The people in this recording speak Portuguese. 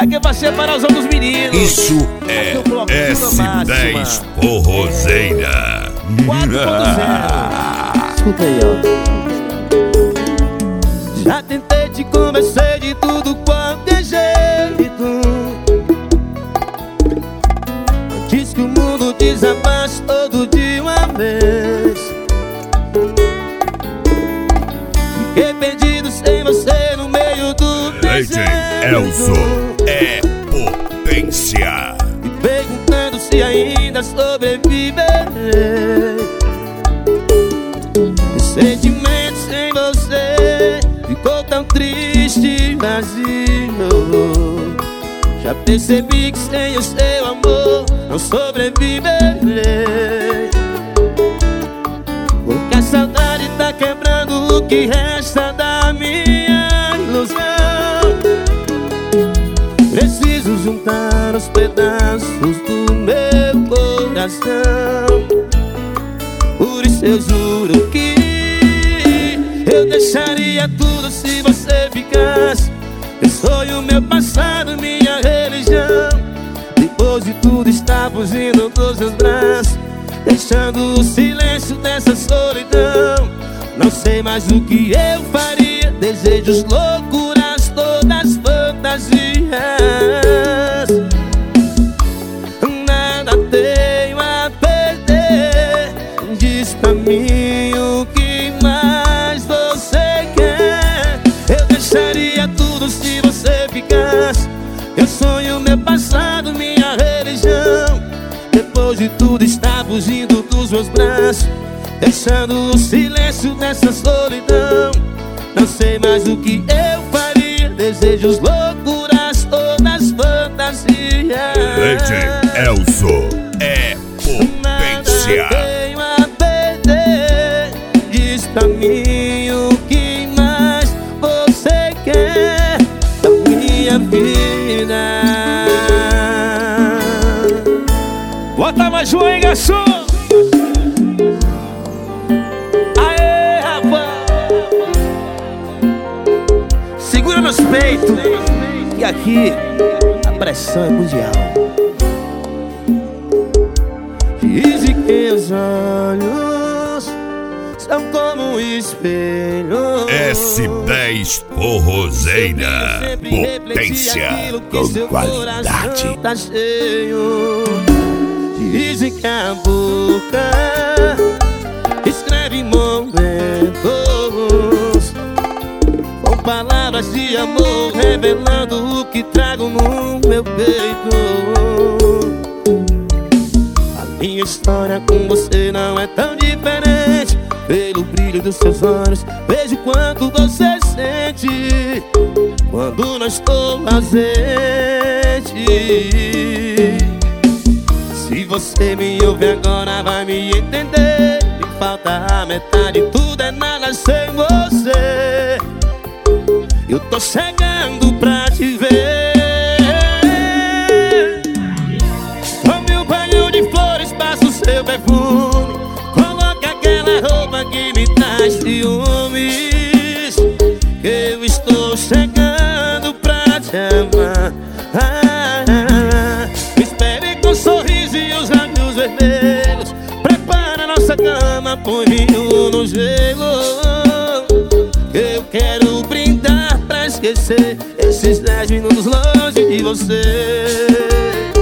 Aqui é pra separar os outros meninos. Isso é S10 Forrozeira. 4.0. Escuta aí, ó. Já tentei te convencer de tudo quanto é jeito, diz que o mundo desabaste todo de uma vez. Fiquei perdido sem você no meio do DJ Elzo é potência. me perguntando se ainda sobreviverei. Sentimento sem você ficou tão triste e vazio. Já percebi que sem o seu amor não sobreviverei. Porque a saudade tá quebrando o que resta da minha ilusão. Preciso juntar os pedaços do meu coração. Por isso eu juro que eu deixaria tudo se você ficasse. Eu sonho, meu passado, minha religião. Depois de tudo está fugindo dos seus braços, deixando o silêncio dessa solidão. Não sei mais o que eu faria. Desejos, loucuras, todas fantasias. Nada tenho a perder. Diz pra mim o que mais você quer. Eu deixaria tudo se você ficasse. Eu sonho, meu passado, minha religião. Depois de tudo está fugindo dos meus braços, deixando o silêncio dessa solidão. Não sei mais o que eu faria. Desejos, loucuras, todas fantasias. DJ Elzo é potência. Nada tenho a perder. Diz pra mim o que mais você quer da minha vida. Bota mais um aí, garçom. Aê, rapaz. Segura meus peitos, e aqui a pressão é mundial. Dizem que os olhos são como um espelho. S10 Forrozeira, potência com qualidade. Tá cheio. Dizem que a boca escreve momentos com palavras de amor, revelando o que trago no meu peito. A minha história com você não é tão diferente. Pelo brilho dos seus olhos vejo quanto você sente quando não estou ausente. Se você me ouve agora vai me entender. Me falta a metade, tudo é nada sem você. Eu tô chegando pra te ver. Tome um banho de flores, passa o seu perfume. Coloque aquela roupa que me traz ciúmes. Eu estou chegando pra te amar. Espere com um sorriso e os lábios vermelhos. Prepara nossa cama, põe vinho no gelo. Eu quero brindar pra esquecer esses 10 minutos longe de você.